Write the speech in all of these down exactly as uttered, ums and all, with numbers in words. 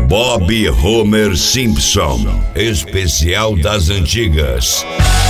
Bob Homer Simpson, especial das antigas.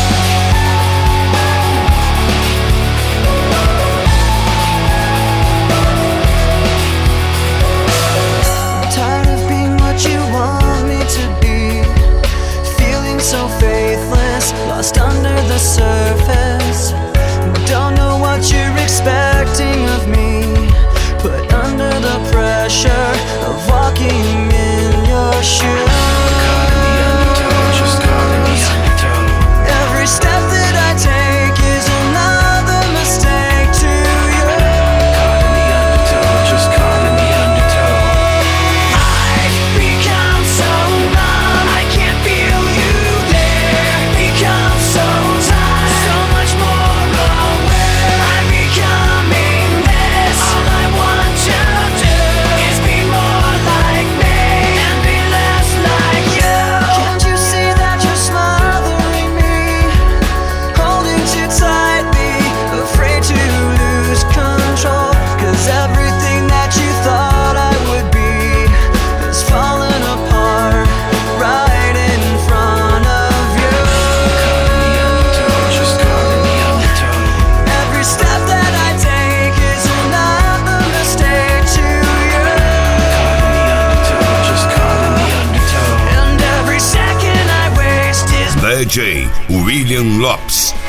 Lost under the surface. Don't know what you're expecting of me. Put under the pressure of walking in your shoes. Caught in the undertow, just caught in the undertow. Every step that I take is another mistake to you. Caught in the undertow, just caught in the undertow. I've become so numb, I can't feel you there. Become so tired, so much more aware. I'm becoming this. All I want to do is be more like me and be less like you. Can't you see that you're smothering me, holding too tightly, afraid to lose control? 'Cause everything that you thought I would be has fallen apart right in front of you. Caught in the undertow, just caught in the undertow. Every step that I take is another mistake to you. Caught in the undertow, just caught in the undertow. And every second I waste is D J William Lopes.